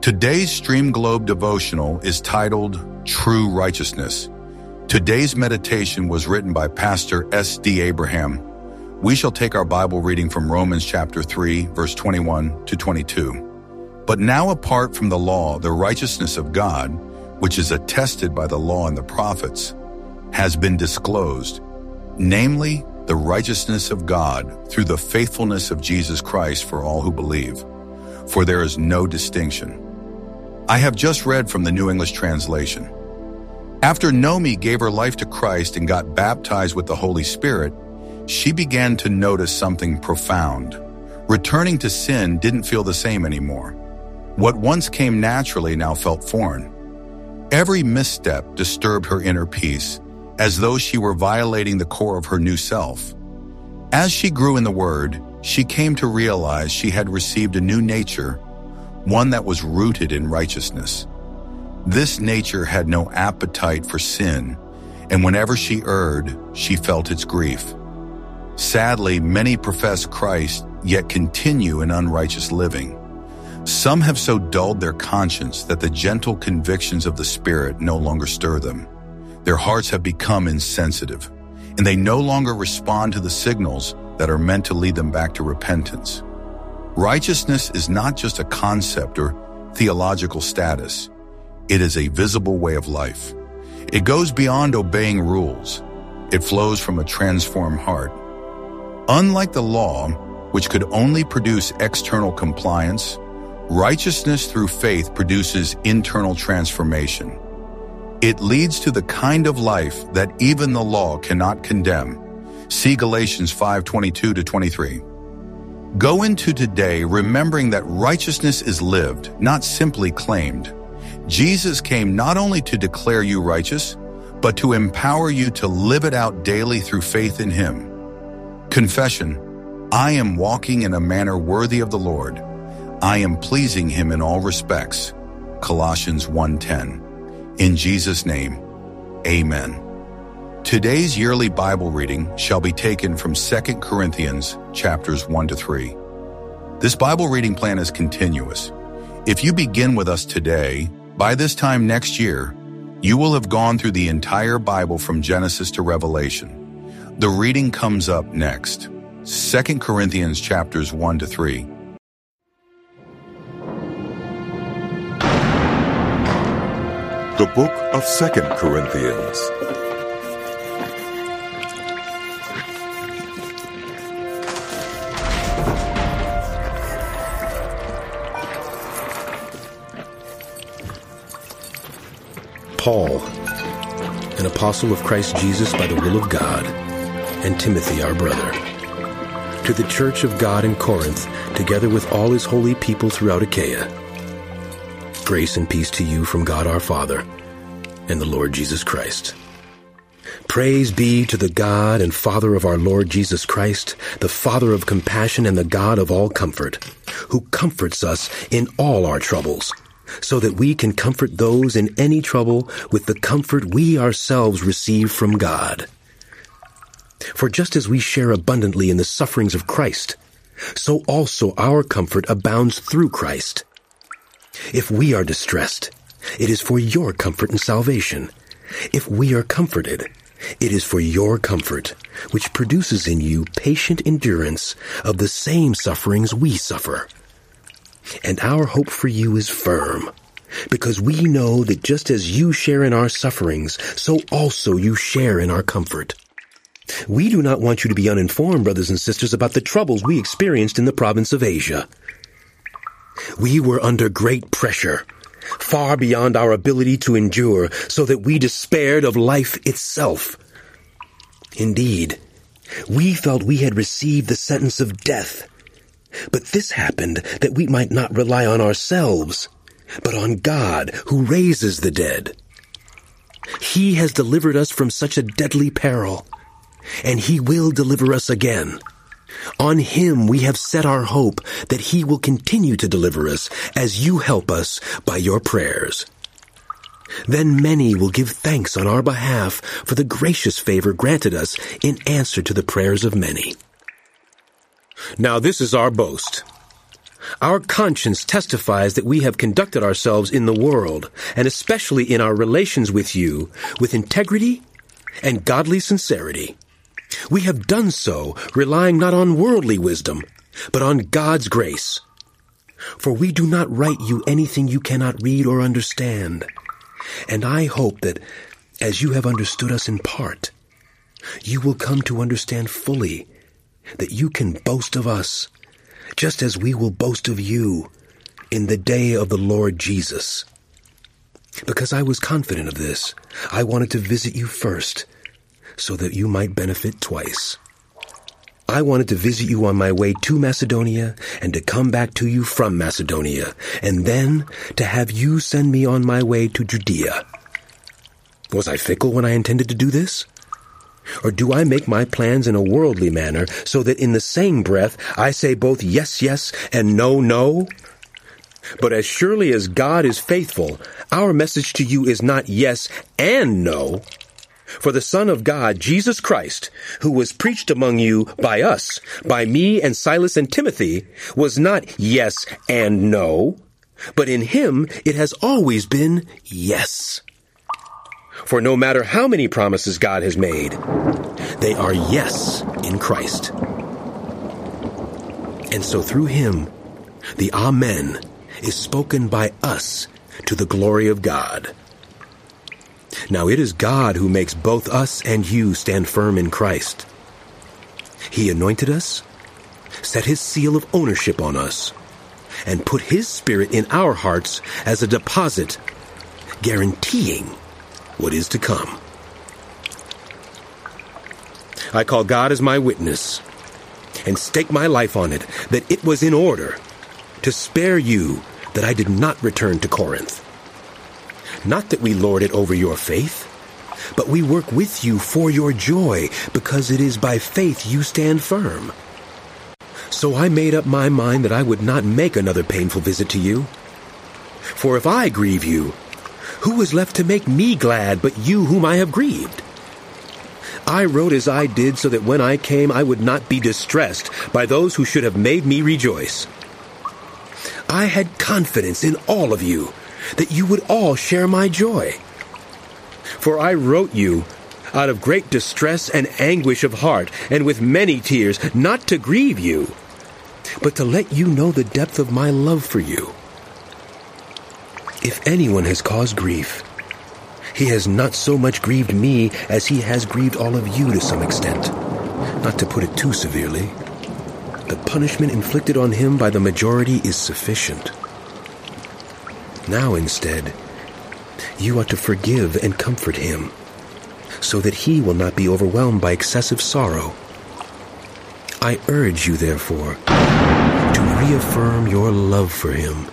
Today's Stream Globe devotional is titled True Righteousness. Today's meditation was written by Pastor S.D. Abraham. We shall take our Bible reading from Romans chapter 3, verse 21 to 22. But now apart from the law, the righteousness of God, which is attested by the law and the prophets, has been disclosed, namely the righteousness of God through the faithfulness of Jesus Christ for all who believe. For there is no distinction. I have just read from the New English Translation. After Nomi gave her life to Christ and got baptized with the Holy Spirit, she began to notice something profound. Returning to sin didn't feel the same anymore. What once came naturally now felt foreign. Every misstep disturbed her inner peace, as though she were violating the core of her new self. As she grew in the Word, she came to realize she had received a new nature, one that was rooted in righteousness. This nature had no appetite for sin, and whenever she erred, she felt its grief. Sadly, many profess Christ, yet continue in unrighteous living. Some have so dulled their conscience that the gentle convictions of the Spirit no longer stir them. Their hearts have become insensitive, and they no longer respond to the signals that are meant to lead them back to repentance. Righteousness is not just a concept or theological status. It is a visible way of life. It goes beyond obeying rules. It flows from a transformed heart. Unlike the law, which could only produce external compliance, righteousness through faith produces internal transformation. It leads to the kind of life that even the law cannot condemn. See Galatians 5:22-23. Go into today remembering that righteousness is lived, not simply claimed. Jesus came not only to declare you righteous, but to empower you to live it out daily through faith in Him. Confession: I am walking in a manner worthy of the Lord. I am pleasing Him in all respects. Colossians 1:10. In Jesus' name, amen. Today's yearly Bible reading shall be taken from 2 Corinthians chapters 1-3. This Bible reading plan is continuous. If you begin with us today, by this time next year, you will have gone through the entire Bible from Genesis to Revelation. The reading comes up next. 2 Corinthians chapters 1-3. The book of 2 Corinthians. Paul, an apostle of Christ Jesus by the will of God, and Timothy our brother, to the church of God in Corinth, together with all His holy people throughout Achaia. Grace and peace to you from God our Father and the Lord Jesus Christ. Praise be to the God and Father of our Lord Jesus Christ, the Father of compassion and the God of all comfort, who comforts us in all our troubles, so that we can comfort those in any trouble with the comfort we ourselves receive from God. For just as we share abundantly in the sufferings of Christ, so also our comfort abounds through Christ. If we are distressed, it is for your comfort and salvation. If we are comforted, it is for your comfort, which produces in you patient endurance of the same sufferings we suffer. And our hope for you is firm, because we know that just as you share in our sufferings, so also you share in our comfort. We do not want you to be uninformed, brothers and sisters, about the troubles we experienced in the province of Asia. We were under great pressure, far beyond our ability to endure, so that we despaired of life itself. Indeed, we felt we had received the sentence of death. But this happened that we might not rely on ourselves, but on God, who raises the dead. He has delivered us from such a deadly peril, and He will deliver us again. On Him we have set our hope that He will continue to deliver us as you help us by your prayers. Then many will give thanks on our behalf for the gracious favor granted us in answer to the prayers of many. Now this is our boast. Our conscience testifies that we have conducted ourselves in the world, and especially in our relations with you, with integrity and godly sincerity. We have done so relying not on worldly wisdom, but on God's grace. For we do not write you anything you cannot read or understand. And I hope that, as you have understood us in part, you will come to understand fully that you can boast of us, just as we will boast of you in the day of the Lord Jesus. Because I was confident of this, I wanted to visit you first, so that you might benefit twice. I wanted to visit you on my way to Macedonia and to come back to you from Macedonia, and then to have you send me on my way to Judea. Was I fickle when I intended to do this? Or do I make my plans in a worldly manner so that in the same breath I say both yes, yes and no, no? But as surely as God is faithful, our message to you is not yes and no. For the Son of God, Jesus Christ, who was preached among you by us, by me and Silas and Timothy, was not yes and no, but in him it has always been yes. For no matter how many promises God has made, they are yes in Christ. And so through him, the Amen is spoken by us to the glory of God. Now it is God who makes both us and you stand firm in Christ. He anointed us, set his seal of ownership on us, and put his Spirit in our hearts as a deposit, guaranteeing what is to come. I call God as my witness and stake my life on it that it was in order to spare you that I did not return to Corinth. Not that we lord it over your faith, but we work with you for your joy, because it is by faith you stand firm. So I made up my mind that I would not make another painful visit to you. For if I grieve you, who is left to make me glad but you whom I have grieved? I wrote as I did so that when I came I would not be distressed by those who should have made me rejoice. I had confidence in all of you, that you would all share my joy. For I wrote you out of great distress and anguish of heart, and with many tears, not to grieve you, but to let you know the depth of my love for you. If anyone has caused grief, he has not so much grieved me as he has grieved all of you to some extent. Not to put it too severely, the punishment inflicted on him by the majority is sufficient. Now instead, you ought to forgive and comfort him, so that he will not be overwhelmed by excessive sorrow. I urge you, therefore, to reaffirm your love for him.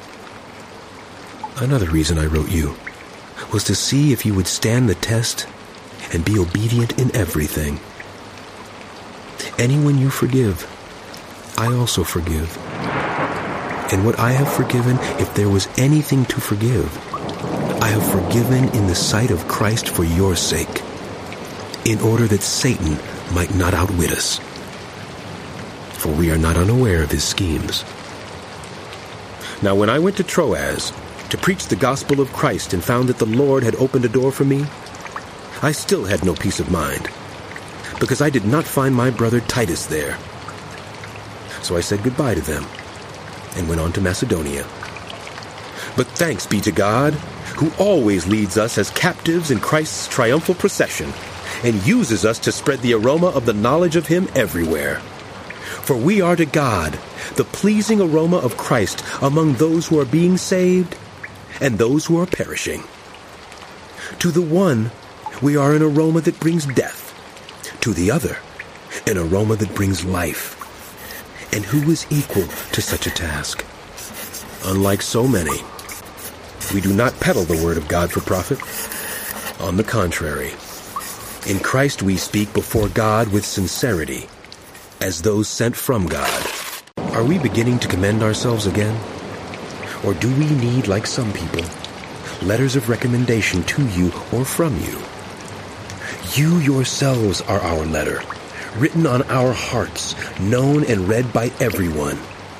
Another reason I wrote you was to see if you would stand the test and be obedient in everything. Anyone you forgive, I also forgive. And what I have forgiven, if there was anything to forgive, I have forgiven in the sight of Christ for your sake, in order that Satan might not outwit us. For we are not unaware of his schemes. Now when I went to Troas to preach the gospel of Christ and found that the Lord had opened a door for me, I still had no peace of mind, because I did not find my brother Titus there. So I said goodbye to them and went on to Macedonia. But thanks be to God, who always leads us as captives in Christ's triumphal procession, and uses us to spread the aroma of the knowledge of him everywhere. For we are to God the pleasing aroma of Christ among those who are being saved and those who are perishing. To the one, we are an aroma that brings death. To the other, an aroma that brings life. And who is equal to such a task? Unlike so many, we do not peddle the word of God for profit. On the contrary, in Christ we speak before God with sincerity, as those sent from God. Are we beginning to commend ourselves again? Or do we need, like some people, letters of recommendation to you or from you? You yourselves are our letter, written on our hearts, known and read by everyone.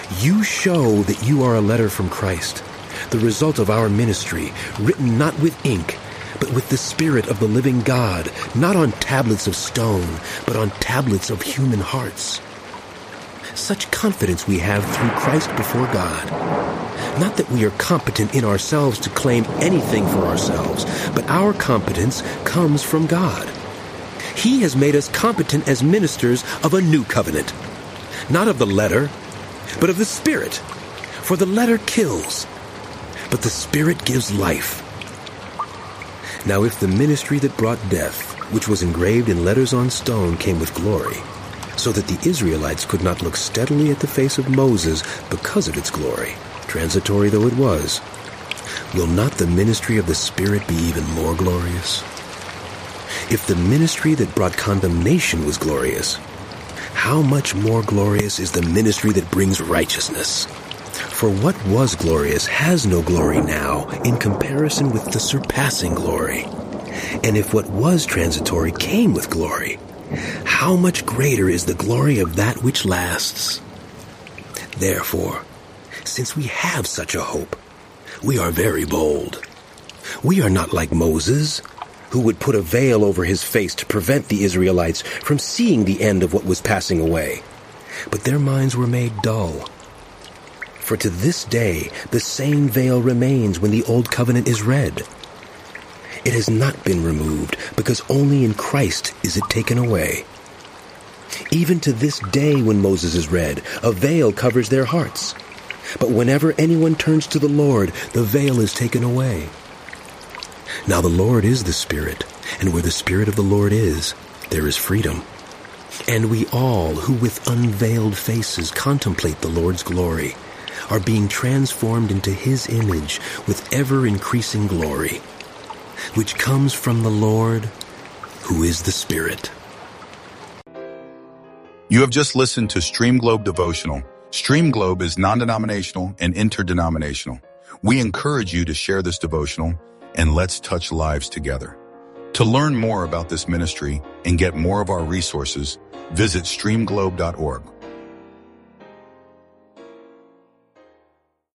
You show that you are a letter from Christ, the result of our ministry, written not with ink, but with the Spirit of the living God, not on tablets of stone, but on tablets of human hearts. Such confidence we have through Christ before God. Not that we are competent in ourselves to claim anything for ourselves, but our competence comes from God. He has made us competent as ministers of a new covenant, not of the letter, but of the Spirit. For the letter kills, but the Spirit gives life. Now if the ministry that brought death, which was engraved in letters on stone, came with glory, so that the Israelites could not look steadily at the face of Moses because of its glory, transitory though it was, will not the ministry of the Spirit be even more glorious? If the ministry that brought condemnation was glorious, how much more glorious is the ministry that brings righteousness? For what was glorious has no glory now in comparison with the surpassing glory. And if what was transitory came with glory, how much greater is the glory of that which lasts? Therefore, since we have such a hope, we are very bold. We are not like Moses, who would put a veil over his face to prevent the Israelites from seeing the end of what was passing away. But their minds were made dull. For to this day the same veil remains when the Old Covenant is read. It has not been removed, because only in Christ is it taken away. Even to this day when Moses is read, a veil covers their hearts. But whenever anyone turns to the Lord, the veil is taken away. Now the Lord is the Spirit, and where the Spirit of the Lord is, there is freedom. And we all, who with unveiled faces contemplate the Lord's glory, are being transformed into His image with ever-increasing glory, which comes from the Lord, who is the Spirit. You have just listened to Stream Globe Devotional. Stream Globe is non-denominational and interdenominational. We encourage you to share this devotional, and let's touch lives together. To learn more about this ministry and get more of our resources, visit streamglobe.org.